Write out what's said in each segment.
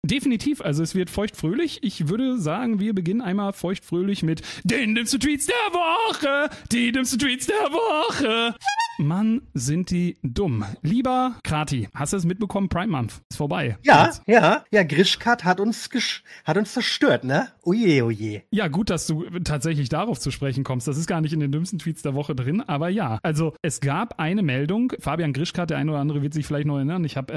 Definitiv, also es wird feuchtfröhlich. Ich würde sagen, wir beginnen einmal feuchtfröhlich mit den dümmsten Tweets der Woche, die dümmsten Tweets der Woche. Mann, sind die dumm. Lieber Krati, hast du es mitbekommen? Prime Month ist vorbei. Ja, Grischkat hat uns zerstört, ne? Oje, oje. Ja, gut, dass du tatsächlich darauf zu sprechen kommst. Das ist gar nicht in den dümmsten Tweets der Woche drin, aber ja. Also, es gab eine Meldung, Fabian Grischkat, der eine oder andere wird sich vielleicht noch erinnern, ich habe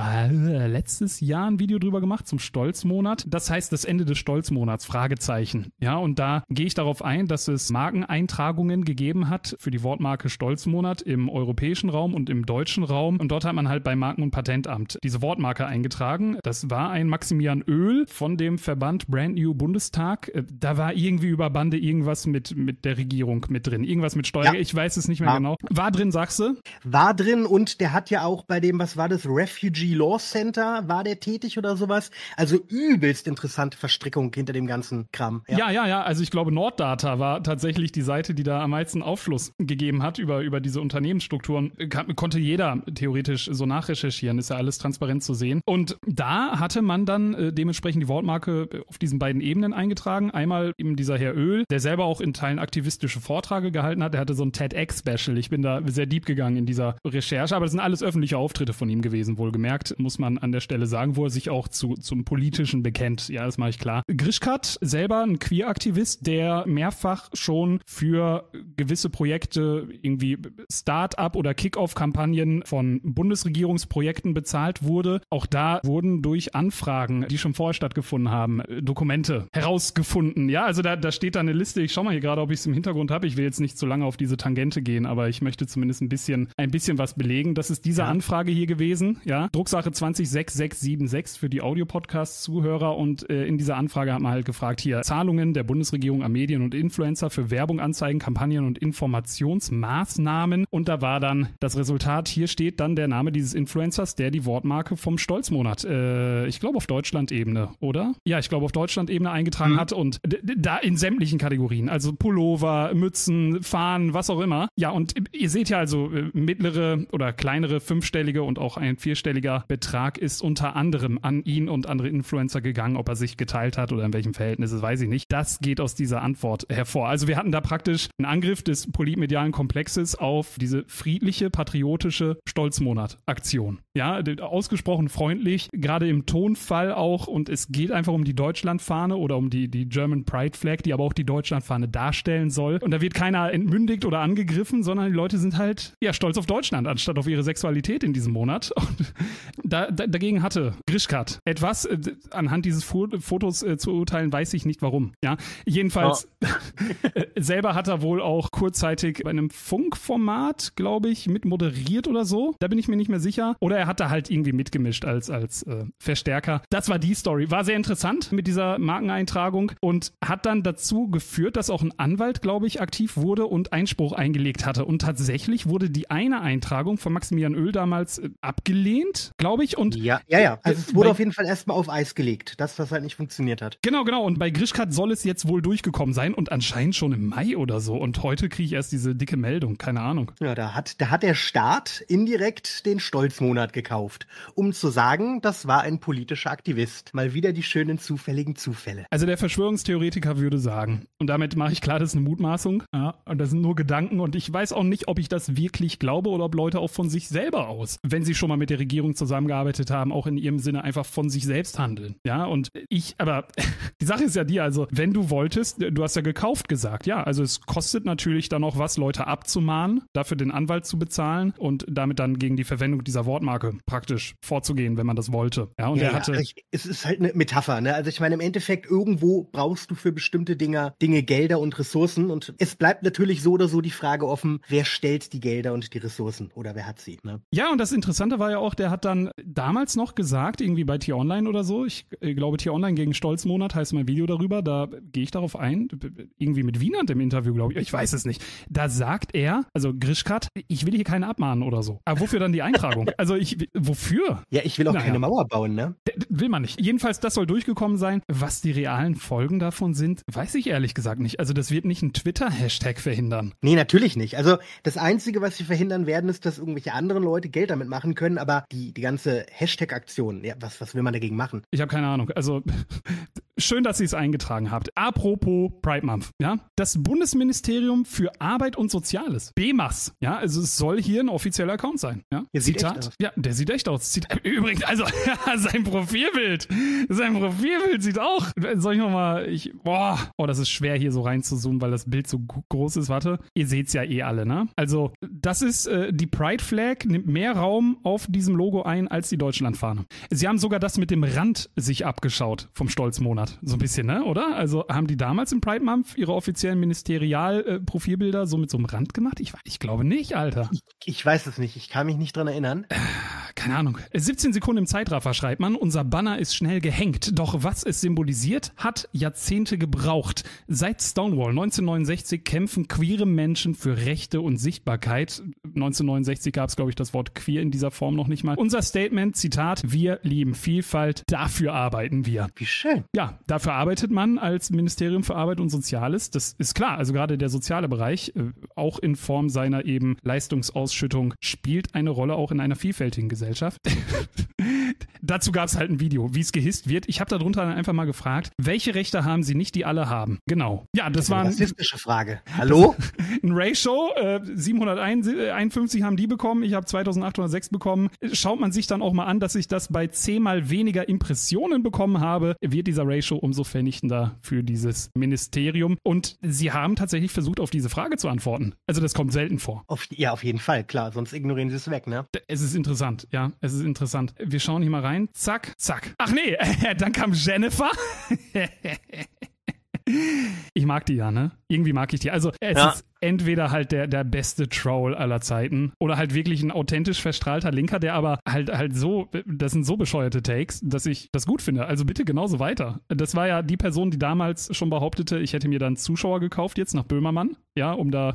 letztes Jahr ein Video drüber gemacht zum Stolzmonat. Das heißt, das Ende des Stolzmonats, Fragezeichen. Ja, und da gehe ich darauf ein, dass es Markeneintragungen gegeben hat für die Wortmarke Stolzmonat im europäischen Raum und im deutschen Raum. Und dort hat man halt beim Marken- und Patentamt diese Wortmarke eingetragen. Das war ein Maximilian Öl von dem Verband Brand New Bundestag. Da war irgendwie über Bande irgendwas mit der Regierung mit drin. Irgendwas mit Steuer. Ja. Ich weiß es nicht mehr genau. War drin, sagst du? War drin und der hat ja auch bei dem, was war das, Refugee Law Center, war der tätig oder sowas? Also übelst interessante Verstrickung hinter dem ganzen Kram. Ja. Also ich glaube, Norddata war tatsächlich die Seite, die da am meisten Aufschluss gegeben hat über diese Unternehmensstrukturen. Konnte jeder theoretisch so nachrecherchieren, ist ja alles transparent zu sehen. Und da hatte man dann dementsprechend die Wortmarke auf diesen beiden Ebenen eingetragen. Einmal eben dieser Herr Öl, der selber auch in Teilen aktivistische Vorträge gehalten hat. Der hatte so ein TEDx-Special. Ich bin da sehr deep gegangen in dieser Recherche, aber das sind alles öffentliche Auftritte von ihm gewesen, wohlgemerkt, muss man an der Stelle sagen, wo er sich auch zum Politischen bekennt. Ja, das mache ich klar. Grischkat, selber ein Queer-Aktivist, der mehrfach schon für gewisse Projekte irgendwie Start-up- oder Kick-Off-Kampagnen von Bundesregierungsprojekten bezahlt wurde. Auch da wurden durch Anfragen, die schon vorher stattgefunden haben, Dokumente herausgefunden. Ja, also da steht da eine Liste. Ich schau mal hier gerade, ob ich es im Hintergrund habe. Ich will jetzt nicht zu lange auf diese Tangente gehen, aber ich möchte zumindest ein bisschen was belegen. Das ist diese Anfrage hier gewesen. Ja, Drucksache 206676 für die Audio-Podcast-Zuhörer und in dieser Anfrage hat man halt gefragt, hier Zahlungen der Bundesregierung an Medien und Influencer für Werbung, Anzeigen, Kampagnen und Informationsmaßnahmen. Und da war dann das Resultat, hier steht dann der Name dieses Influencers, der die Wortmarke vom Stolzmonat, ich glaube auf Deutschland-Ebene, oder? Ja, ich glaube auf Deutschland-Ebene eingetragen hat und da in sämtlichen Kategorien, also Pullover, Mützen, Fahnen, was auch immer. Ja, und ihr seht ja also mittlere oder kleinere fünfstellige und auch ein vierstelliger Betrag ist unter anderem an ihn und andere Influencer gegangen. Ob er sich geteilt hat oder in welchem Verhältnis, das weiß ich nicht. Das geht aus dieser Antwort hervor. Also wir hatten da praktisch einen Angriff des politmedialen Komplexes auf diese friedliche, patriotische Stolzmonat-Aktion. Ja, ausgesprochen freundlich, gerade im Tonfall auch, und es geht einfach um die Deutschlandfahne oder um die German Pride Flag, die aber auch die Deutschlandfahne darstellen soll. Und da wird keiner entmündigt oder angegriffen, sondern die Leute sind halt stolz auf Deutschland, anstatt auf ihre Sexualität in diesem Monat. Und dagegen hatte Grischkat etwas, anhand dieses Fotos zu urteilen, weiß ich nicht warum. Ja, jedenfalls selber hat er wohl auch kurzzeitig bei einem Funkformat, glaube ich, mit moderiert oder so. Da bin ich mir nicht mehr sicher. Oder er hat da halt irgendwie mitgemischt als Verstärker. Das war die Story. War sehr interessant mit dieser Markeneintragung und hat dann dazu geführt, dass auch ein Anwalt, glaube ich, aktiv wurde und Einspruch eingelegt hatte. Und tatsächlich wurde die eine Eintragung von Maximilian Öl damals abgelehnt, glaube ich. Und ja. Also es wurde auf jeden Fall erstmal auf Eis gelegt, dass das halt nicht funktioniert hat. Genau. Und bei Grischkat soll es jetzt wohl durchgekommen sein und anscheinend schon im Mai oder so. Und heute kriege ich erst diese dicke Meldung. Keine Ahnung. Ja, da hat der Staat indirekt den Stolzmonat gekauft, um zu sagen, das war ein politischer Aktivist. Mal wieder die schönen zufälligen Zufälle. Also der Verschwörungstheoretiker würde sagen, und damit mache ich klar, das ist eine Mutmaßung, ja, und das sind nur Gedanken und ich weiß auch nicht, ob ich das wirklich glaube oder ob Leute auch von sich selber aus, wenn sie schon mal mit der Regierung zusammengearbeitet haben, auch in ihrem Sinne einfach von sich selbst handeln. Ja, und aber die Sache ist ja die, also wenn du wolltest, du hast ja gekauft gesagt, ja, also es kostet natürlich dann auch was, Leute abzumahnen, dafür den Anwalt zu bezahlen und damit dann gegen die Verwendung dieser Wortmarke praktisch vorzugehen, wenn man das wollte. Ja, und er hatte... Es ist halt eine Metapher, ne? Also ich meine, im Endeffekt irgendwo brauchst du für bestimmte Dinge Gelder und Ressourcen und es bleibt natürlich so oder so die Frage offen, wer stellt die Gelder und die Ressourcen oder wer hat sie, ne? Ja, und das Interessante war ja auch, der hat dann damals noch gesagt, irgendwie bei T-Online oder so, ich glaube T-Online gegen Stolzmonat heißt mein Video darüber, da gehe ich darauf ein, irgendwie mit Wienand im Interview, glaube ich weiß es nicht. Da sagt er, also Grischkat, ich will hier keine abmahnen oder so. Aber wofür dann die Eintragung? Also Wofür? Ja, ich will auch keine Mauer bauen, ne? Will man nicht. Jedenfalls, das soll durchgekommen sein. Was die realen Folgen davon sind, weiß ich ehrlich gesagt nicht. Also das wird nicht einen Twitter-Hashtag verhindern. Nee, natürlich nicht. Also das Einzige, was sie verhindern werden, ist, dass irgendwelche anderen Leute Geld damit machen können, aber die ganze Hashtag-Aktion, ja, was will man dagegen machen? Ich habe keine Ahnung. Also schön, dass ihr es eingetragen habt. Apropos Pride Month, ja, das Bundesministerium für Arbeit und Soziales, BMAS, ja, also es soll hier ein offizieller Account sein, ja. Der sieht echt aus. Ja, der sieht echt aus. Übrigens, also sein Profilbild sieht auch, soll ich nochmal, das ist schwer hier so reinzuzoomen, weil das Bild so groß ist, warte, ihr seht's ja eh alle, ne? Also, das ist, die Pride Flag nimmt mehr Raum auf diesem Logo ein als die Deutschlandfahne. Sie haben sogar das mit dem Rand sich abgeschaut vom Stolzmonat, so ein bisschen, ne, oder? Also, haben die damals im Pride Month ihre offiziellen Ministerial-Profilbilder so mit so einem Rand gemacht? Ich glaube nicht, Alter. Ich weiß es nicht, ich kann mich nicht dran erinnern. Keine Ahnung. 17 Sekunden im Zeitraffer schreibt man, unser Banner ist schnell gehängt. Doch was es symbolisiert, hat Jahrzehnte gebraucht. Seit Stonewall 1969 kämpfen queere Menschen für Rechte und Sichtbarkeit. 1969 gab es, glaube ich, das Wort queer in dieser Form noch nicht mal. Unser Statement, Zitat, wir lieben Vielfalt, dafür arbeiten wir. Wie schön. Ja, dafür arbeitet man als Ministerium für Arbeit und Soziales. Das ist klar, also gerade der soziale Bereich, auch in Form seiner eben Leistungsausschüttung, spielt eine Rolle auch in einer vielfältigen Gesellschaft. Dazu gab es halt ein Video, wie es gehisst wird. Ich habe darunter dann einfach mal gefragt, welche Rechte haben sie nicht, die alle haben? Genau. Ja, das war eine rassistische Frage. Hallo? Ein Ratio, 751 haben die bekommen, ich habe 2806 bekommen. Schaut man sich dann auch mal an, dass ich das bei 10-mal weniger Impressionen bekommen habe, wird dieser Ratio umso vernichtender für dieses Ministerium. Und sie haben tatsächlich versucht, auf diese Frage zu antworten. Also das kommt selten vor. Auf jeden Fall, klar, sonst ignorieren sie es weg, ne? Es ist interessant, ja, es ist interessant. Wir schauen hier mal rein. Zack, zack. Ach nee, dann kam Jennifer. Ich mag die ja, ne? Irgendwie mag ich die. Also es ist entweder halt der beste Troll aller Zeiten oder halt wirklich ein authentisch verstrahlter Linker, der aber halt so, das sind so bescheuerte Takes, dass ich das gut finde. Also bitte genauso weiter. Das war ja die Person, die damals schon behauptete, ich hätte mir dann Zuschauer gekauft jetzt nach Böhmermann, ja, um da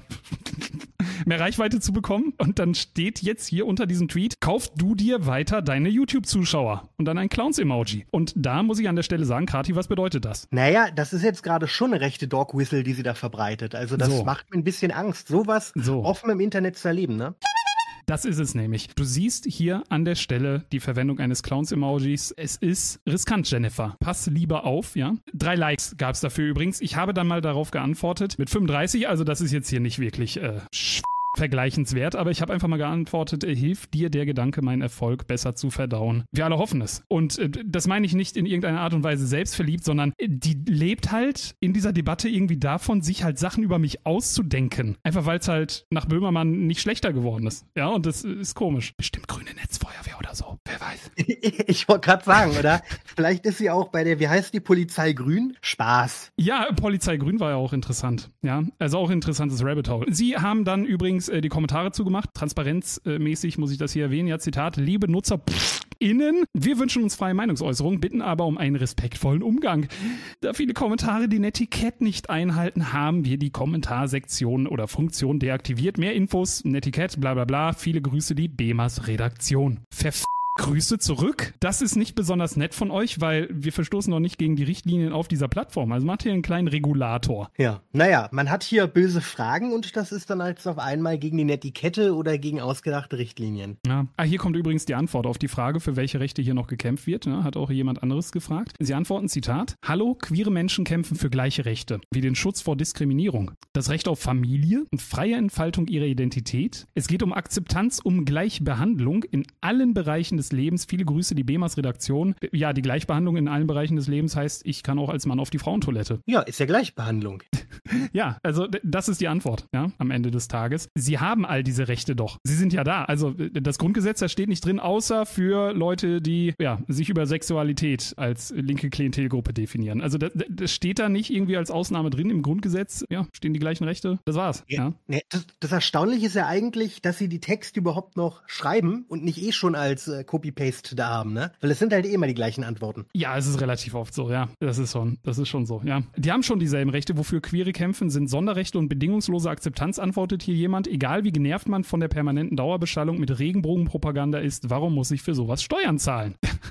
mehr Reichweite zu bekommen. Und dann steht jetzt hier unter diesem Tweet, kauf du dir weiter deine YouTube-Zuschauer. Und dann ein Clowns-Emoji. Und da muss ich an der Stelle sagen, Kati, was bedeutet das? Naja, das ist jetzt gerade schon eine rechte Dog-Whistle, die sie da verbreitet. Also das macht mir ein bisschen Angst, sowas offen im Internet zu erleben, ne? Das ist es nämlich. Du siehst hier an der Stelle die Verwendung eines Clowns-Emojis. Es ist riskant, Jennifer. Pass lieber auf, ja? 3 Likes gab es dafür übrigens. Ich habe dann mal darauf geantwortet mit 35, also das ist jetzt hier nicht wirklich vergleichenswert, aber ich habe einfach mal geantwortet, hilft dir der Gedanke, meinen Erfolg besser zu verdauen? Wir alle hoffen es. Und das meine ich nicht in irgendeiner Art und Weise selbstverliebt, sondern die lebt halt in dieser Debatte irgendwie davon, sich halt Sachen über mich auszudenken. Einfach weil es halt nach Böhmermann nicht schlechter geworden ist. Ja, und das ist komisch. Bestimmt grüne Netzfeuerwehr oder so. Wer weiß. Ich wollte gerade sagen, oder? Vielleicht ist sie auch bei der, wie heißt die, Polizei Grün? Spaß. Ja, Polizei Grün war ja auch interessant. Ja, also auch ein interessantes Rabbit Hole. Sie haben dann übrigens die Kommentare zugemacht. Transparenzmäßig muss ich das hier erwähnen. Ja, Zitat, liebe NutzerInnen, wir wünschen uns freie Meinungsäußerung, bitten aber um einen respektvollen Umgang. Da viele Kommentare den Etikett nicht einhalten, haben wir die Kommentarsektion oder Funktion deaktiviert. Mehr Infos, Netiquette, bla bla bla. Viele Grüße, die BEMAS Redaktion. Grüße zurück. Das ist nicht besonders nett von euch, weil wir verstoßen noch nicht gegen die Richtlinien auf dieser Plattform. Also macht hier einen kleinen Regulator. Ja, naja, man hat hier böse Fragen und das ist dann halt auf einmal gegen die Netiquette oder gegen ausgedachte Richtlinien. Ja. Hier kommt übrigens die Antwort auf die Frage, für welche Rechte hier noch gekämpft wird. Ja, hat auch jemand anderes gefragt. Sie antworten, Zitat, Hallo, queere Menschen kämpfen für gleiche Rechte, wie den Schutz vor Diskriminierung, das Recht auf Familie und freie Entfaltung ihrer Identität. Es geht um Akzeptanz, um Gleichbehandlung in allen Bereichen des Lebens. Viele Grüße, die BEMAS-Redaktion. Ja, die Gleichbehandlung in allen Bereichen des Lebens heißt, ich kann auch als Mann auf die Frauentoilette. Ja, ist ja Gleichbehandlung. Ja, also das ist die Antwort, ja, am Ende des Tages. Sie haben all diese Rechte doch. Sie sind ja da. Also das Grundgesetz, da steht nicht drin, außer für Leute, die sich über Sexualität als linke Klientelgruppe definieren. Also das steht da nicht irgendwie als Ausnahme drin im Grundgesetz. Ja, stehen die gleichen Rechte. Das war's. Ja. Das Erstaunliche ist ja eigentlich, dass sie die Texte überhaupt noch schreiben und nicht schon als Copy-Paste da haben, ne? Weil es sind halt immer die gleichen Antworten. Ja, es ist relativ oft so, ja. Das ist schon so, ja. Die haben schon dieselben Rechte, wofür queere bekämpfen sind Sonderrechte und bedingungslose Akzeptanz, antwortet hier jemand. Egal wie genervt man von der permanenten Dauerbeschallung mit Regenbogenpropaganda ist, warum muss ich für sowas Steuern zahlen?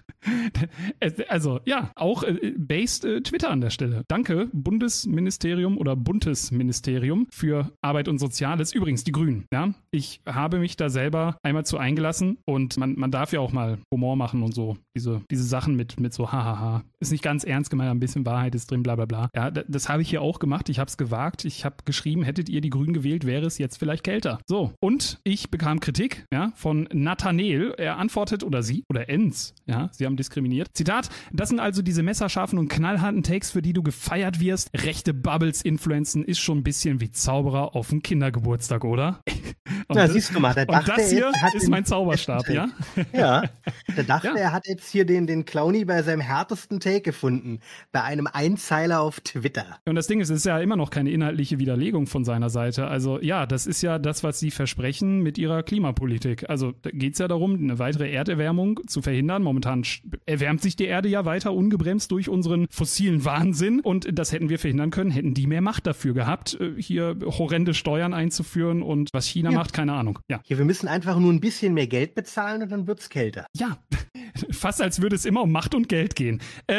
Also, ja, auch based Twitter an der Stelle. Danke, Bundesministerium oder Bundesministerium für Arbeit und Soziales. Übrigens, die Grünen, ja. Ich habe mich da selber einmal zu eingelassen und man darf ja auch mal Humor machen und so. Diese Sachen mit so hahaha. Ist nicht ganz ernst gemeint, ein bisschen Wahrheit ist drin, bla bla bla. Ja, das habe ich hier auch gemacht. Ich habe es gewagt. Ich habe geschrieben, hättet ihr die Grünen gewählt, wäre es jetzt vielleicht kälter. So, und ich bekam Kritik, ja, von Nathanael. Er antwortet, oder sie, oder Enz, ja, sie haben diskriminiert. Zitat, das sind also diese messerscharfen und knallharten Takes, für die du gefeiert wirst. Rechte Bubbles influenzen ist schon ein bisschen wie Zauberer auf dem Kindergeburtstag, oder? Na, siehst du mal, der dachte, und das hier ist mein Zauberstab, ja? Ja, der dachte, er hat jetzt hier den Clowny bei seinem härtesten Take gefunden. Bei einem Einzeiler auf Twitter. Und das Ding ist, es ist ja immer noch keine inhaltliche Widerlegung von seiner Seite. Also ja, das ist ja das, was sie versprechen mit ihrer Klimapolitik. Also da geht es ja darum, eine weitere Erderwärmung zu verhindern. Momentan erwärmt sich die Erde ja weiter ungebremst durch unseren fossilen Wahnsinn. Und das hätten wir verhindern können, hätten die mehr Macht dafür gehabt, hier horrende Steuern einzuführen. Und was China macht, keine Ahnung. Ja. Hier, wir müssen einfach nur ein bisschen mehr Geld bezahlen und dann wird's kälter. Ja, fast als würde es immer um Macht und Geld gehen.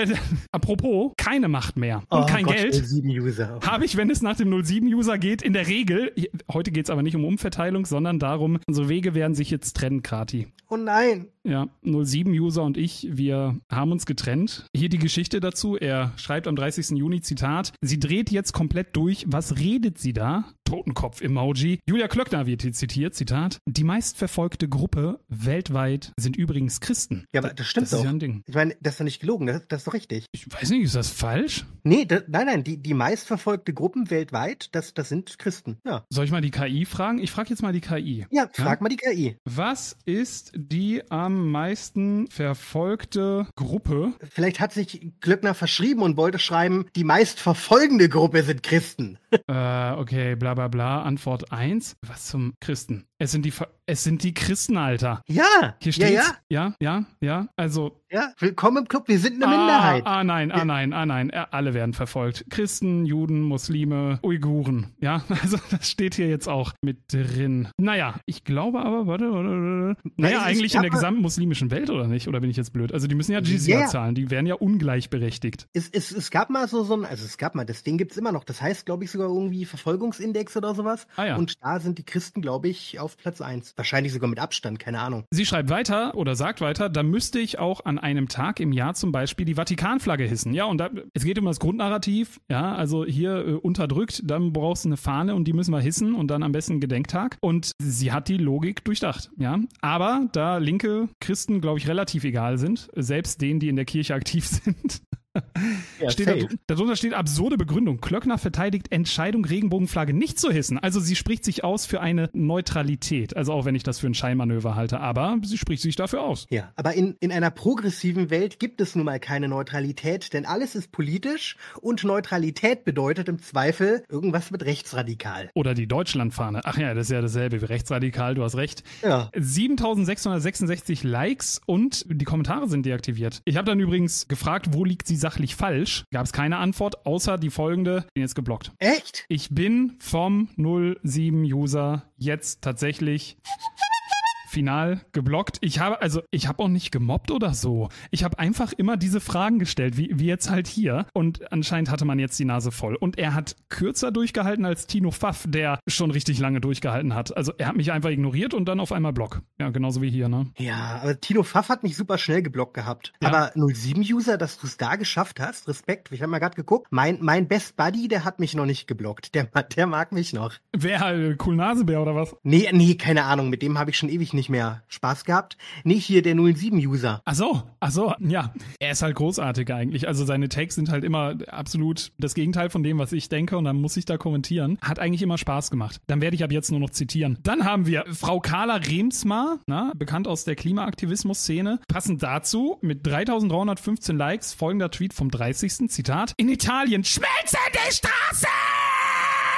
Apropos, keine Macht mehr und kein Geld habe ich, wenn es nach dem 07-User geht, in der Regel, heute geht es aber nicht um Umverteilung, sondern darum, unsere Wege werden sich jetzt trennen, Krati. Oh nein. Ja, 07-User und ich, wir haben uns getrennt. Hier die Geschichte dazu. Er schreibt am 30. Juni, Zitat, sie dreht jetzt komplett durch. Was redet sie da? Totenkopf-Emoji. Julia Klöckner wird hier zitiert, Zitat, die meistverfolgte Gruppe weltweit sind übrigens Christen. Ja, aber das stimmt doch. Das ist ja ein Ding. Ich meine, das ist doch nicht gelogen, das ist doch richtig. Ich weiß nicht, ist das falsch? Nee, nein, die meistverfolgte Gruppen weltweit, das sind Christen, ja. Soll ich mal die KI fragen? Ich frage jetzt mal die KI. Ja, frag mal die KI. Was ist die am meisten verfolgte Gruppe? Vielleicht hat sich Klöckner verschrieben und wollte schreiben, die meistverfolgende Gruppe sind Christen. Okay, bla bla bla. Antwort 1. Was zum Christen? Es sind die Christen, Alter. Ja. Hier steht's. Ja. Also. Ja, willkommen im Club, wir sind eine Minderheit. Nein. Alle werden verfolgt. Christen, Juden, Muslime, Uiguren. Ja, also das steht hier jetzt auch mit drin. Naja, ich glaube aber, warte. Naja, eigentlich in der gesamten muslimischen Welt, oder nicht? Oder bin ich jetzt blöd? Also die müssen ja Jizya zahlen, die werden ja ungleichberechtigt. Es gab mal das Ding gibt's immer noch. Das heißt, glaube ich, sogar irgendwie Verfolgungsindex oder sowas. Ah, ja. Und da sind die Christen, glaube ich, auf Platz 1. Wahrscheinlich sogar mit Abstand, keine Ahnung. Sie schreibt weiter oder sagt weiter, da müsste ich auch an einem Tag im Jahr zum Beispiel die Vatikanflagge hissen. Ja, und es geht um das Grundnarrativ. Ja, also hier unterdrückt, dann brauchst du eine Fahne und die müssen wir hissen und dann am besten einen Gedenktag. Und sie hat die Logik durchdacht. Ja, aber da linke Christen, glaube ich, relativ egal sind, selbst denen, die in der Kirche aktiv sind. Ja, darunter steht absurde Begründung. Klöckner verteidigt Entscheidung, Regenbogenflagge nicht zu hissen. Also sie spricht sich aus für eine Neutralität. Also auch wenn ich das für ein Scheinmanöver halte. Aber sie spricht sich dafür aus. Ja, aber in einer progressiven Welt gibt es nun mal keine Neutralität, denn alles ist politisch und Neutralität bedeutet im Zweifel irgendwas mit rechtsradikal. Oder die Deutschlandfahne. Ach ja, das ist ja dasselbe wie rechtsradikal, du hast recht. Ja. 7666 Likes und die Kommentare sind deaktiviert. Ich habe dann übrigens gefragt, wo liegt sie sachlich falsch? Gab es keine Antwort, außer die folgende, bin jetzt geblockt. Echt? Ich bin vom 07-User jetzt tatsächlich final geblockt. Ich habe auch nicht gemobbt oder so. Ich habe einfach immer diese Fragen gestellt, wie jetzt halt hier. Und anscheinend hatte man jetzt die Nase voll. Und er hat kürzer durchgehalten als Tino Pfaff, der schon richtig lange durchgehalten hat. Also er hat mich einfach ignoriert und dann auf einmal Block. Ja, genauso wie hier, ne? Ja, aber Tino Pfaff hat mich super schnell geblockt gehabt. Ja. Aber 07-User, dass du es da geschafft hast, Respekt. Ich habe mal gerade geguckt. Mein Best Buddy, der hat mich noch nicht geblockt. Der mag mich noch. Wer, Cool Nasebär oder was? Nee, keine Ahnung. Mit dem habe ich schon ewig nicht mehr Spaß gehabt. Nicht hier der 07-User. Ach so, ja. Er ist halt großartig eigentlich. Also seine Takes sind halt immer absolut das Gegenteil von dem, was ich denke und dann muss ich da kommentieren. Hat eigentlich immer Spaß gemacht. Dann werde ich ab jetzt nur noch zitieren. Dann haben wir Frau Carla Remsmar, bekannt aus der Klimaaktivismus-Szene. Passend dazu mit 3315 Likes folgender Tweet vom 30. Zitat. In Italien schmelzen die Straßen!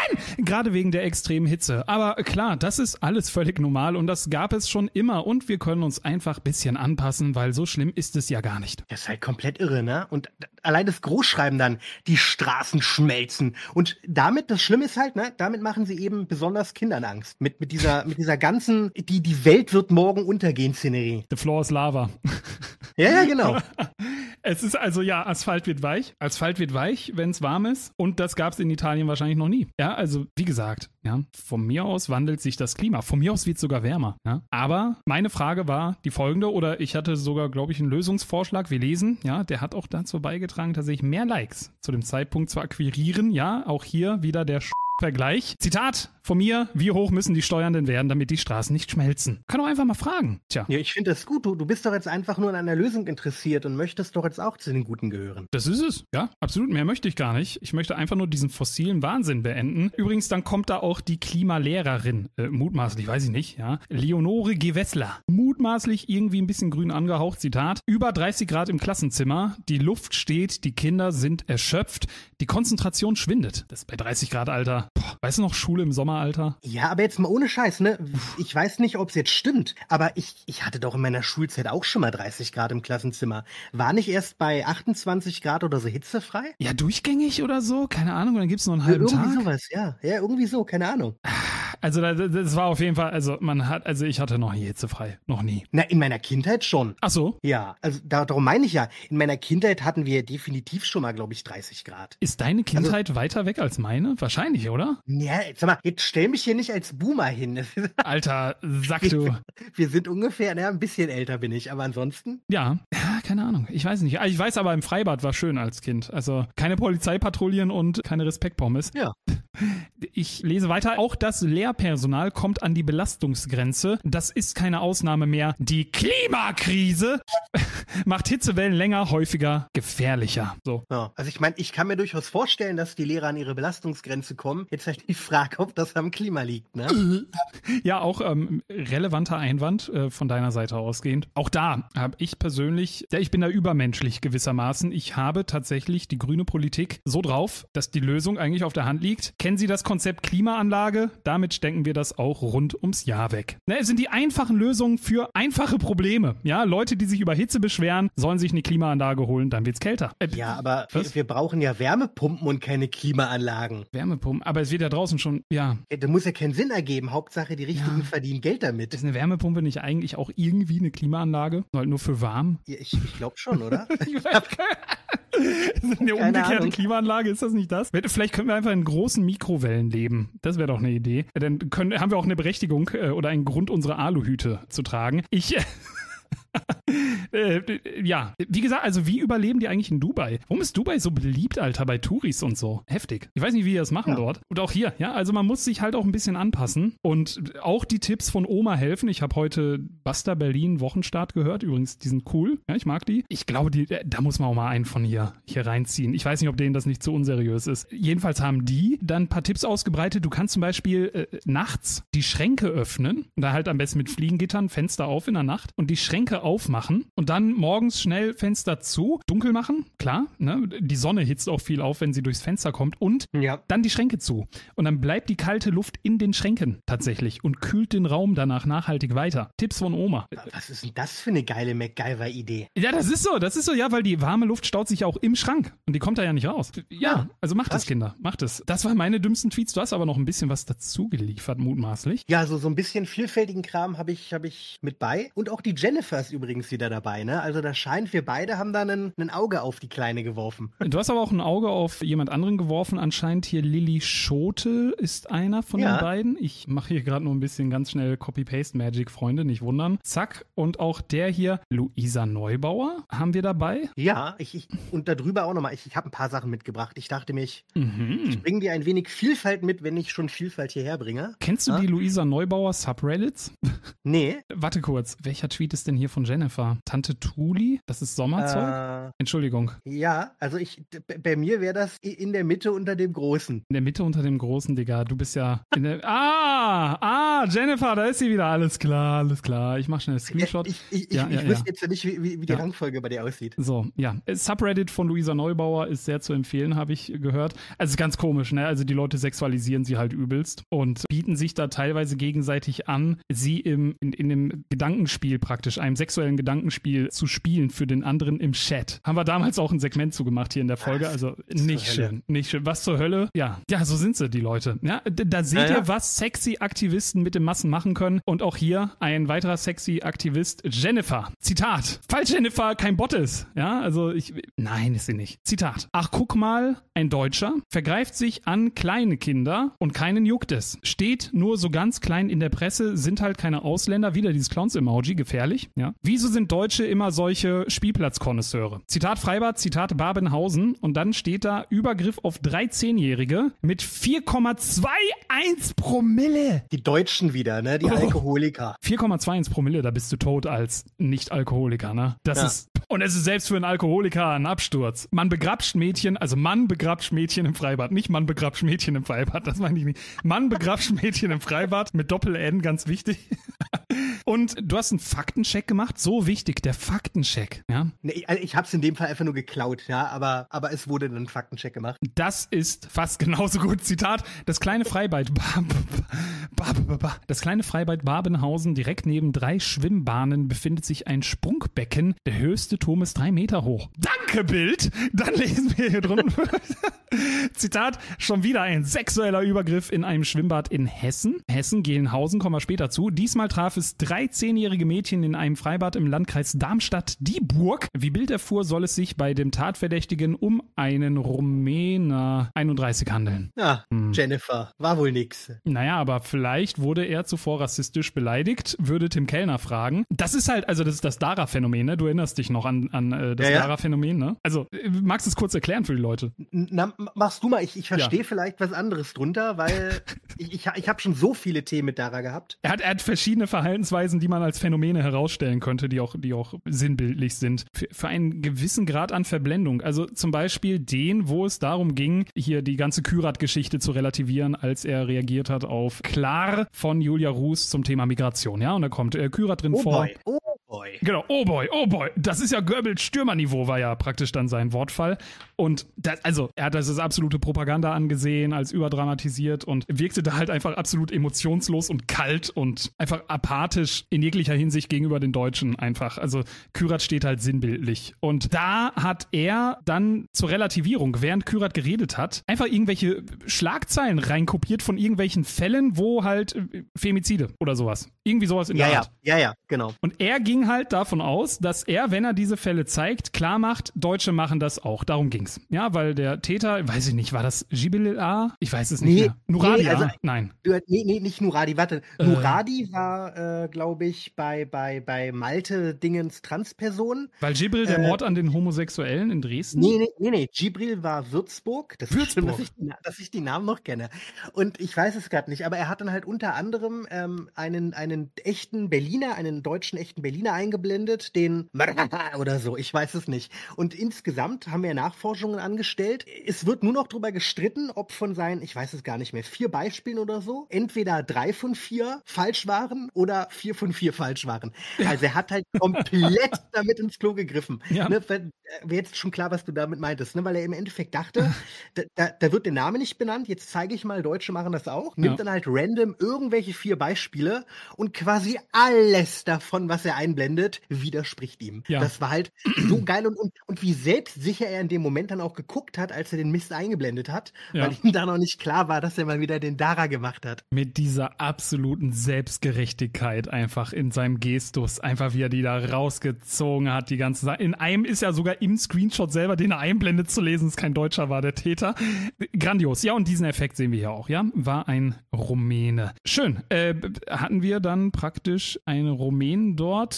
Nein, gerade wegen der extremen Hitze. Aber klar, das ist alles völlig normal und das gab es schon immer und wir können uns einfach ein bisschen anpassen, weil so schlimm ist es ja gar nicht. Das ist halt komplett irre, ne? Und allein das Großschreiben dann, die Straßen schmelzen. Und damit, das Schlimme ist halt, ne, damit machen sie eben besonders Kindern Angst. Mit dieser ganzen, die Welt wird morgen untergehen Szenerie. The floor is lava. Ja, genau. Es ist also, ja, Asphalt wird weich. Asphalt wird weich, wenn es warm ist. Und das gab es in Italien wahrscheinlich noch nie. Ja, also, wie gesagt, ja, von mir aus wandelt sich das Klima. Von mir aus wird es sogar wärmer. Ja. Aber meine Frage war die folgende, oder ich hatte sogar, glaube ich, einen Lösungsvorschlag. Wir lesen, ja, der hat auch dazu beigetragen, tatsächlich mehr Likes zu dem Zeitpunkt zu akquirieren. Ja, auch hier wieder der Vergleich. Zitat von mir: Wie hoch müssen die Steuern denn werden, damit die Straßen nicht schmelzen? Kann doch einfach mal fragen. Tja. Ja, ich finde das gut. Du bist doch jetzt einfach nur an einer Lösung interessiert und möchtest doch jetzt auch zu den Guten gehören. Das ist es. Ja, absolut. Mehr möchte ich gar nicht. Ich möchte einfach nur diesen fossilen Wahnsinn beenden. Übrigens, dann kommt da auch die Klimalehrerin, mutmaßlich, weiß ich nicht, ja, Leonore Gewessler. Mutmaßlich irgendwie ein bisschen grün angehaucht. Zitat: Über 30 Grad im Klassenzimmer. Die Luft steht, die Kinder sind erschöpft. Die Konzentration schwindet. Das ist bei 30 Grad, Alter. Boah, weißt du noch, Schule im Sommeralter? Ja, aber jetzt mal ohne Scheiß, ne? Ich weiß nicht, ob es jetzt stimmt, aber ich hatte doch in meiner Schulzeit auch schon mal 30 Grad im Klassenzimmer. War nicht erst bei 28 Grad oder so hitzefrei? Ja, durchgängig oder so? Keine Ahnung, dann gibt es noch einen halben irgendwie Tag. Sowas, ja. Ja, irgendwie so, keine Ahnung. Also das war auf jeden Fall, also ich hatte noch nie hitzefrei. Noch nie. Na, in meiner Kindheit schon. Ach so? Ja, also darum meine ich ja. In meiner Kindheit hatten wir definitiv schon mal, glaube ich, 30 Grad. Ist deine Kindheit weiter weg als meine? Wahrscheinlich, oder? Ja, sag mal, jetzt stell mich hier nicht als Boomer hin. Alter, sag du. Wir sind ungefähr, ein bisschen älter bin ich, aber ansonsten? Ja, keine Ahnung. Ich weiß nicht. Ich weiß aber, im Freibad war schön als Kind. Also keine Polizeipatrouillen und keine Respektpommes. Ja. Ich lese weiter. Auch das Lehrpersonal kommt an die Belastungsgrenze. Das ist keine Ausnahme mehr. Die Klimakrise macht Hitzewellen länger, häufiger, gefährlicher. So. Ja, also ich meine, ich kann mir durchaus vorstellen, dass die Lehrer an ihre Belastungsgrenze kommen. Jetzt halt die Frage, ob das am Klima liegt, ne? Ja, auch relevanter Einwand von deiner Seite ausgehend. Auch da habe ich persönlich, ja, ich bin da übermenschlich gewissermaßen. Ich habe tatsächlich die grüne Politik so drauf, dass die Lösung eigentlich auf der Hand liegt. Kennen Sie das Konzept Klimaanlage? Damit stecken wir das auch rund ums Jahr weg. Es sind die einfachen Lösungen für einfache Probleme. Ja, Leute, die sich über Hitze beschweren, sollen sich eine Klimaanlage holen, dann wird's kälter. Ja, aber wir brauchen ja Wärmepumpen und keine Klimaanlagen. Wärmepumpen, aber es wird ja draußen schon, ja. Das muss ja keinen Sinn ergeben. Hauptsache, die Richtigen verdienen Geld damit. Ist eine Wärmepumpe nicht eigentlich auch irgendwie eine Klimaanlage? Halt nur für warm? Ja, ich glaube schon, oder? Eine umgekehrte Klimaanlage, ist das nicht das? Vielleicht können wir einfach in großen Mikrowellen leben. Das wäre doch eine Idee. Dann haben wir auch eine Berechtigung oder einen Grund, unsere Aluhüte zu tragen. Ja, wie gesagt, also wie überleben die eigentlich in Dubai? Warum ist Dubai so beliebt, Alter, bei Touris und so? Heftig. Ich weiß nicht, wie die das machen dort. Und auch hier, ja, also man muss sich halt auch ein bisschen anpassen und auch die Tipps von Oma helfen. Ich habe heute Basta Berlin Wochenstart gehört. Übrigens, die sind cool. Ja, ich mag die. Ich glaube, da muss man auch mal einen von hier reinziehen. Ich weiß nicht, ob denen das nicht zu unseriös ist. Jedenfalls haben die dann ein paar Tipps ausgebreitet. Du kannst zum Beispiel nachts die Schränke öffnen und da halt am besten mit Fliegengittern Fenster auf in der Nacht und die Schränke aufmachen und dann morgens schnell Fenster zu, dunkel machen, klar, ne? Die Sonne hitzt auch viel auf, wenn sie durchs Fenster kommt und dann die Schränke zu. Und dann bleibt die kalte Luft in den Schränken tatsächlich und kühlt den Raum danach nachhaltig weiter. Tipps von Oma. Was ist denn das für eine geile MacGyver-Idee? Ja, das ist so, ja, weil die warme Luft staut sich ja auch im Schrank und die kommt da ja nicht raus. Ja, also macht es, Kinder, macht es. Das waren meine dümmsten Tweets, du hast aber noch ein bisschen was dazu geliefert, mutmaßlich. Ja, so ein bisschen vielfältigen Kram habe ich mit bei und auch die Jennifer ist übrigens wieder dabei, ne? Also da scheint, wir beide haben da ein Auge auf die Kleine geworfen. Du hast aber auch ein Auge auf jemand anderen geworfen. Anscheinend hier Lilly Schote ist einer von den beiden. Ich mache hier gerade nur ein bisschen ganz schnell Copy-Paste-Magic, Freunde, nicht wundern. Zack. Und auch der hier, Luisa Neubauer, haben wir dabei. Ja, und darüber auch nochmal, ich habe ein paar Sachen mitgebracht. Ich dachte mich, ich bringe dir ein wenig Vielfalt mit, wenn ich schon Vielfalt hierher bringe. Kennst du die Luisa Neubauer Subreddits? Nee. Warte kurz, welcher Tweet ist denn hier von von Jennifer? Tante Tuli? Das ist Sommerzeug? Entschuldigung. Ja, also bei mir wäre das in der Mitte unter dem Großen. In der Mitte unter dem Großen, Digga. Du bist ja in der... Jennifer, da ist sie wieder. Alles klar. Ich mach schnell einen Screenshot. Ich wüsste jetzt ja nicht, wie die Rangfolge bei dir aussieht. So, ja. Subreddit von Luisa Neubauer ist sehr zu empfehlen, habe ich gehört. Also ganz komisch, ne? Also die Leute sexualisieren sie halt übelst und bieten sich da teilweise gegenseitig an, sie in einem Gedankenspiel praktisch, einem sexuellen Gedankenspiel zu spielen für den anderen im Chat. Haben wir damals auch ein Segment zugemacht hier in der Folge. Also nicht schön. Was zur Hölle? Ja, so sind sie, die Leute. Ja, da seht ihr, was sexy Aktivisten mit den Massen machen können. Und auch hier ein weiterer sexy Aktivist, Jennifer. Zitat. Falls Jennifer kein Bot ist. Ja, also nein, ist sie nicht. Zitat. Ach, guck mal, ein Deutscher vergreift sich an kleine Kinder und keinen juckt es. Steht nur so ganz klein in der Presse, sind halt keine Ausländer. Wieder dieses Clowns-Emoji, gefährlich. Ja. Wieso sind Deutsche immer solche Spielplatzkonnoisseure? Zitat Freibad, Zitat Babenhausen. Und dann steht da Übergriff auf 13-Jährige mit 4,21 Promille. Die Deutschen wieder, ne? Die Alkoholiker. 4,21 Promille, da bist du tot als Nicht-Alkoholiker, ne? Und es ist selbst für einen Alkoholiker ein Absturz. Man begrapscht Mädchen im Freibad. Nicht man begrapscht Mädchen im Freibad, das meine ich nicht. Man begrapscht Mädchen im Freibad mit Doppel-N, ganz wichtig. Und du hast einen Faktencheck gemacht, so wichtig, der Faktencheck, ja? Nee, ich hab's in dem Fall einfach nur geklaut, ja, aber es wurde dann ein Faktencheck gemacht. Das ist fast genauso gut. Zitat, das kleine Freibad Babenhausen, direkt neben 3 Schwimmbahnen befindet sich ein Sprungbecken. Der höchste Turm ist 3 Meter hoch. Danke, Bild! Dann lesen wir hier drunten. Zitat, schon wieder ein sexueller Übergriff in einem Schwimmbad in Hessen. Gelnhausen, kommen wir später zu. Diesmal traf es 13-jährige Mädchen in einem Freibad im Landkreis Darmstadt-Dieburg. Wie Bild erfuhr, soll es sich bei dem Tatverdächtigen um einen Rumäner 31 handeln. Ja, Jennifer, war wohl nix. Naja, aber vielleicht wurde er zuvor rassistisch beleidigt, würde Tim Kellner fragen. Das ist halt, also das ist das Dara-Phänomen, ne? Du erinnerst dich noch an das Dara-Phänomen, ne? Also, magst du es kurz erklären für die Leute? Na, machst du mal. Ich verstehe vielleicht was anderes drunter, weil ich habe schon so viele Themen mit Dara gehabt. Er hat verschiedene Verhaltensweisen, die man als Phänomene herausstellen könnte, die auch sinnbildlich sind. Für einen gewissen Grad an Verblendung. Also zum Beispiel wo es darum ging, hier die ganze Kürat-Geschichte zu relativieren, als er reagiert hat auf Klar von Julia Ruß zum Thema Migration. Ja, und da kommt Kürat drin vor. Oh boy. Genau, oh boy. Das ist ja Goebbels-Stürmerniveau, war ja praktisch dann sein Wortfall. Und er hat das als absolute Propaganda angesehen, als überdramatisiert und wirkte da halt einfach absolut emotionslos und kalt und einfach apathisch in jeglicher Hinsicht gegenüber den Deutschen einfach. Also Kürat steht halt sinnbildlich. Und da hat er dann zur Relativierung, während Kürat geredet hat, einfach irgendwelche Schlagzeilen reinkopiert von irgendwelchen Fällen, wo halt Femizide oder sowas. Irgendwie sowas in der Art. Ja, genau. Und er ging halt davon aus, dass er, wenn er diese Fälle zeigt, klar macht, Deutsche machen das auch. Darum ging's. Ja, weil der Täter, weiß ich nicht, war das Jibril A? Ich weiß es nicht mehr. Nuradi A? Nein. Nee, nicht Nuradi, warte. Nuradi war, glaube ich, bei Malte Dingens Transperson. Weil Jibril der Mord an den Homosexuellen in Dresden? Nee. Jibril war Würzburg. Das ist schlimm, dass ich die Namen noch kenne. Und ich weiß es gerade nicht, aber er hat dann halt unter anderem einen echten Berliner, einen deutschen echten Berliner eingeblendet, den oder so, ich weiß es nicht. Und insgesamt haben wir Nachforschungen angestellt. Es wird nur noch darüber gestritten, ob von seinen, ich weiß es gar nicht mehr, 4 Beispielen oder so, entweder 3 von 4 falsch waren oder 4 von 4 falsch waren. Ja. Also er hat halt komplett damit ins Klo gegriffen. Ja. Ne, wäre jetzt schon klar, was du damit meintest, ne? Weil er im Endeffekt dachte, da wird der Name nicht benannt, jetzt zeige ich mal, Deutsche machen das auch, nimmt dann halt random irgendwelche 4 Beispiele und quasi alles davon, was er einblendet, widerspricht ihm. Ja. Das war halt so geil und wie selbstsicher er in dem Moment dann auch geguckt hat, als er den Mist eingeblendet hat, weil ihm da noch nicht klar war, dass er mal wieder den Dara gemacht hat. Mit dieser absoluten Selbstgerechtigkeit einfach in seinem Gestus, einfach wie er die da rausgezogen hat, die ganze Sache. In einem ist ja sogar im Screenshot selber, den er einblendet, zu lesen, dass kein Deutscher war, der Täter. Grandios. Ja, und diesen Effekt sehen wir hier auch, ja? War ein Rumäne. Schön. Hatten wir dann praktisch einen Rumänen dort.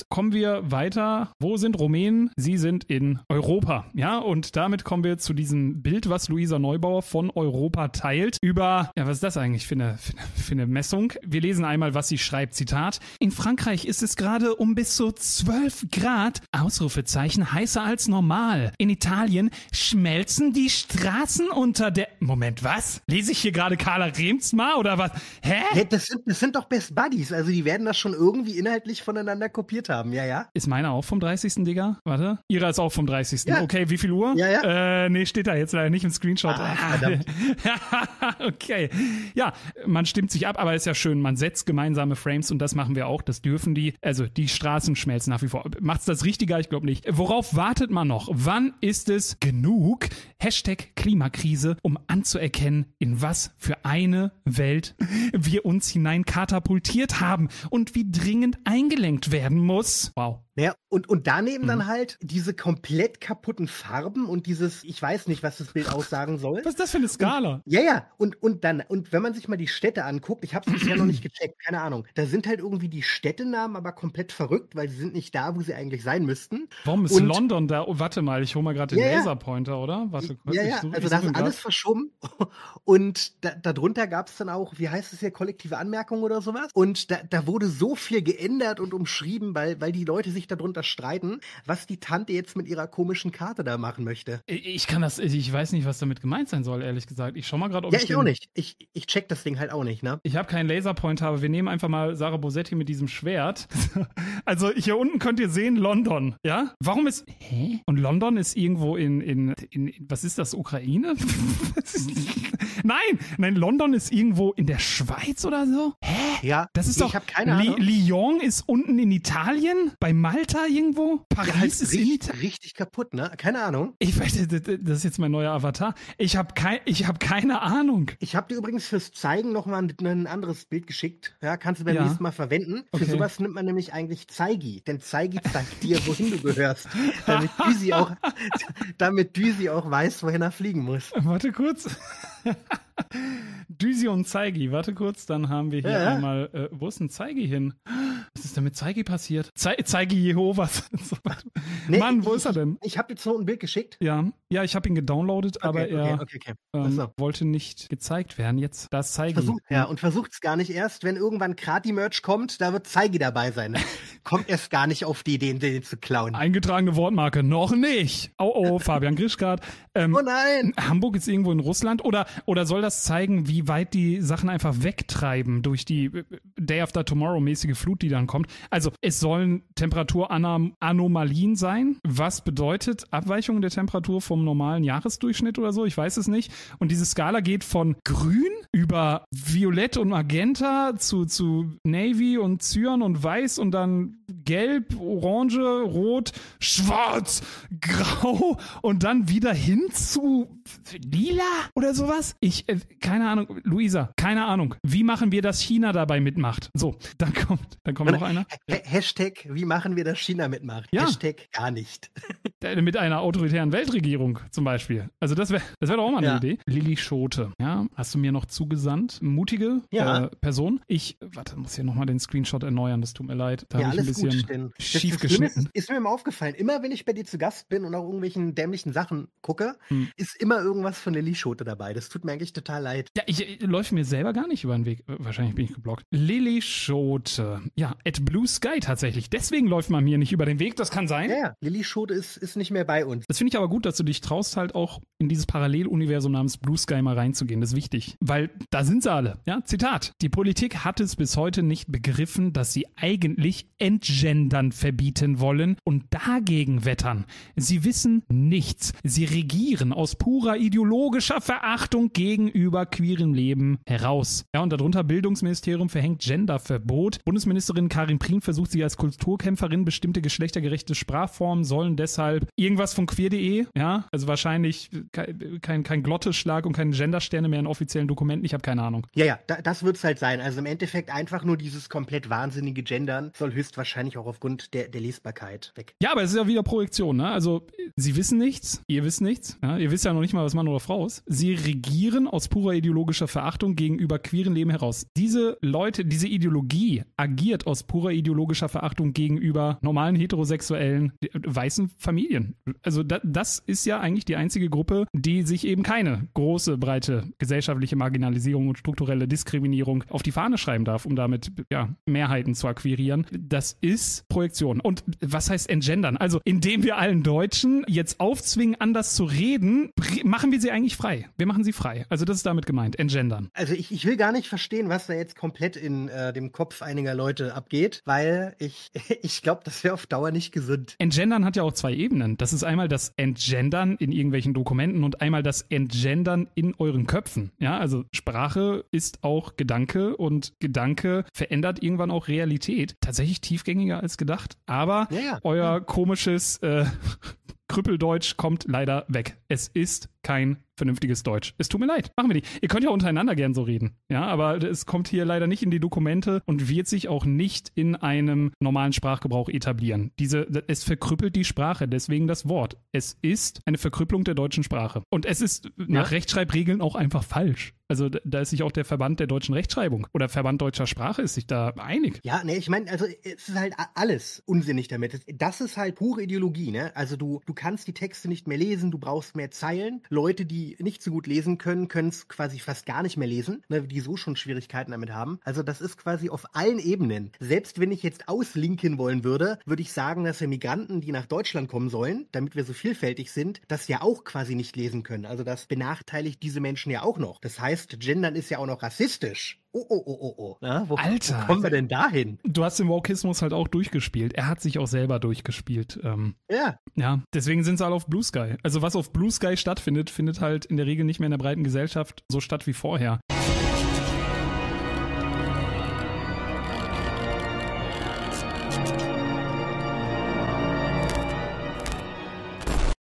kommen wir weiter. Wo sind Rumänen? Sie sind in Europa. Ja, und damit kommen wir zu diesem Bild, was Luisa Neubauer von Europa teilt. Über, ja, was ist das eigentlich für eine Messung? Wir lesen einmal, was sie schreibt. Zitat: In Frankreich ist es gerade um bis zu 12 Grad, Ausrufezeichen, heißer als normal. In Italien schmelzen die Straßen unter der... Moment, was? Lese ich hier gerade Carla Remsmar oder was? Hä? Ja, das sind doch Best Buddies, also die werden das schon irgendwie inhaltlich voneinander kopiert haben, ja. Ist meine auch vom 30., Digga? Warte. Ihre ist auch vom 30. Ja. Okay, wie viel Uhr? Ja. Nee, steht da jetzt leider nicht im Screenshot. Verdammt. Okay. Ja, man stimmt sich ab, aber ist ja schön, man setzt gemeinsame Frames und das machen wir auch, das dürfen die. Also die Straßen schmelzen nach wie vor. Macht's das richtiger? Ich glaube nicht. Worauf wartet man noch? Wann ist es genug? Hashtag Klimakrise, um anzuerkennen, in was für eine Welt wir uns hinein katapultiert haben und wie dringend eingelenkt werden muss. Wow. Ja, und daneben dann halt diese komplett kaputten Farben und dieses, ich weiß nicht, was das Bild aussagen soll. Was ist das für eine Skala? Und wenn man sich mal die Städte anguckt, ich habe es bisher noch nicht gecheckt, keine Ahnung, da sind halt irgendwie die Städtenamen aber komplett verrückt, weil sie sind nicht da, wo sie eigentlich sein müssten. Warum ist London da? Oh, warte mal, ich hole mal gerade den Laserpointer, oder? Warte kurz. Also da ist alles verschoben und darunter gab es dann auch, wie heißt es hier, kollektive Anmerkungen oder sowas? Und da wurde so viel geändert und umschrieben, weil die Leute sich darunter streiten, was die Tante jetzt mit ihrer komischen Karte da machen möchte. Ich weiß nicht, was damit gemeint sein soll, ehrlich gesagt. Ich schau mal gerade, ob ich auch nicht. Ich check das Ding halt auch nicht, ne? Ich habe keinen Laserpointer, aber wir nehmen einfach mal Sarah Bosetti mit diesem Schwert. Also hier unten könnt ihr sehen, London, ja? Warum ist... Hä? Und London ist irgendwo in was ist das, Ukraine? Nein, London ist irgendwo in der Schweiz oder so? Hä? Ja, das ist doch... Ich habe keine Ahnung. Lyon ist unten in Italien? Bei Malta irgendwo? Paris ist in Italien? Richtig kaputt, ne? Keine Ahnung. Ich weiß, das ist jetzt mein neuer Avatar. Ich habe keine Ahnung. Ich habe dir übrigens fürs Zeigen nochmal ein anderes Bild geschickt. Ja, kannst du beim nächsten Mal verwenden. Für sowas nimmt man nämlich eigentlich Zeigi. Denn Zeigi zeigt dir, wohin du gehörst. Damit Düsi auch weiß, wohin er fliegen muss. Warte kurz. Düsi und Zeigi, warte kurz, dann haben wir hier einmal, wo ist denn Zeigi hin? Was ist denn mit Zeigi passiert? Zeigi Jehovas. Mann, wo ist er denn? Ich habe jetzt so ein Bild geschickt. Ja, ich habe ihn gedownloadet, aber er wollte nicht gezeigt werden. Jetzt, da ist Zeigi. Versucht es gar nicht erst, wenn irgendwann Krati-Merch kommt, da wird Zeigi dabei sein. Kommt erst gar nicht auf die Idee, den zu klauen. Eingetragene Wortmarke, noch nicht. Oh, Fabian Grischgart. Oh nein! Hamburg ist irgendwo in Russland oder soll das zeigen, wie weit die Sachen einfach wegtreiben durch die Day After Tomorrow-mäßige Flut, die dann kommt? Also es sollen Temperaturanomalien sein. Was bedeutet Abweichungen der Temperatur vom normalen Jahresdurchschnitt oder so? Ich weiß es nicht. Und diese Skala geht von grün über Violett und Magenta zu Navy und Cyan und Weiß und dann Gelb, Orange, Rot, Schwarz, Grau und dann wieder hin zu Lila oder sowas? Keine Ahnung, Luisa, keine Ahnung. Wie machen wir, dass China dabei mitmacht? So, dann kommt noch einer. Hashtag, wie machen wir, dass China mitmacht? Ja. Hashtag, gar nicht. Mit einer autoritären Weltregierung zum Beispiel. Also das wäre doch auch mal eine Idee. Lilly Schote, ja, hast du mir noch zugesandt. Mutige Person. Muss hier nochmal den Screenshot erneuern, das tut mir leid. Da habe ich ein bisschen schief geschnitten. Ist mir immer aufgefallen, immer wenn ich bei dir zu Gast bin und auch irgendwelchen dämlichen Sachen gucke, ist immer irgendwas von Lilly Schote dabei. Das tut mir eigentlich total leid. Ja, läuft mir selber gar nicht über den Weg. Wahrscheinlich bin ich geblockt. Lilly Schote. Ja, at Blue Sky tatsächlich. Deswegen läuft man mir nicht über den Weg. Das kann sein. Ja, Lilly Schote ist nicht mehr bei uns. Das finde ich aber gut, dass du dich traust, halt auch in dieses Paralleluniversum namens Blue Sky mal reinzugehen. Das ist wichtig. Weil da sind sie alle. Ja, Zitat. Die Politik hat es bis heute nicht begriffen, dass sie eigentlich Entgendern verbieten wollen und dagegen wettern. Sie wissen nichts. Sie regieren aus purer ideologischer Verachtung gegenüber queerem Leben heraus. Ja, und darunter Bildungsministerium verhängt Genderverbot. Bundesministerin Karin Prien versucht sie als Kulturkämpferin, bestimmte geschlechtergerechte Sprachformen sollen deshalb irgendwas von queer.de, ja, also wahrscheinlich kein Glotteschlag und keine Gendersterne mehr in offiziellen Dokumenten, ich habe keine Ahnung. Ja, das wird es halt sein. Also im Endeffekt einfach nur dieses komplett wahnsinnige Gendern soll höchstwahrscheinlich auch aufgrund der Lesbarkeit weg. Ja, aber es ist ja wieder Projektion, ne? Also Sie wissen nichts, ihr wisst nichts. Ja, ihr wisst ja noch nicht mal, was Mann oder Frau ist. Sie regieren aus purer ideologischer Verachtung gegenüber queeren Leben heraus. Diese Leute, diese Ideologie agiert aus purer ideologischer Verachtung gegenüber normalen heterosexuellen weißen Familien. Also das ist ja eigentlich die einzige Gruppe, die sich eben keine große, breite gesellschaftliche Marginalisierung und strukturelle Diskriminierung auf die Fahne schreiben darf, um damit Mehrheiten zu akquirieren. Das ist Projektion. Und was heißt entgendern? Also indem wir allen Deutschen jetzt aufzwingen, anders zu reden, machen wir sie eigentlich frei. Wir machen sie frei. Also das ist damit gemeint, entgendern. Also ich will gar nicht verstehen, was da jetzt komplett in dem Kopf einiger Leute abgeht, weil ich glaube, das wäre auf Dauer nicht gesund. Entgendern hat ja auch 2 Ebenen. Das ist einmal das Entgendern in irgendwelchen Dokumenten und einmal das Entgendern in euren Köpfen. Ja, also Sprache ist auch Gedanke und Gedanke verändert irgendwann auch Realität. Tatsächlich tiefgängiger als gedacht, aber euer komisches Krüppeldeutsch kommt leider weg. Es ist kein vernünftiges Deutsch. Es tut mir leid. Machen wir nicht. Ihr könnt ja untereinander gern so reden. Ja, aber es kommt hier leider nicht in die Dokumente und wird sich auch nicht in einem normalen Sprachgebrauch etablieren. Es verkrüppelt die Sprache, deswegen das Wort. Es ist eine Verkrüppelung der deutschen Sprache. Und es ist nach Rechtschreibregeln auch einfach falsch. Also da ist sich auch der Verband der deutschen Rechtschreibung oder Verband deutscher Sprache ist sich da einig. Ja, ne, ich meine, also es ist halt alles unsinnig damit. Das ist halt pure Ideologie, ne? Also du kannst die Texte nicht mehr lesen, du brauchst mehr Zeilen. Leute, die nicht so gut lesen können, können es quasi fast gar nicht mehr lesen, ne, die so schon Schwierigkeiten damit haben. Also das ist quasi auf allen Ebenen. Selbst wenn ich jetzt auslinken wollen würde ich sagen, dass wir Migranten, die nach Deutschland kommen sollen, damit wir so vielfältig sind, das ja auch quasi nicht lesen können. Also das benachteiligt diese Menschen ja auch noch. Das heißt, Gendern ist ja auch noch rassistisch. Oh. Na, Alter, wo kommen wir denn dahin? Du hast den Wokismus halt auch durchgespielt. Er hat sich auch selber durchgespielt. Ja, deswegen sind sie alle auf Blue Sky. Also was auf Blue Sky stattfindet, findet halt in der Regel nicht mehr in der breiten Gesellschaft so statt wie vorher.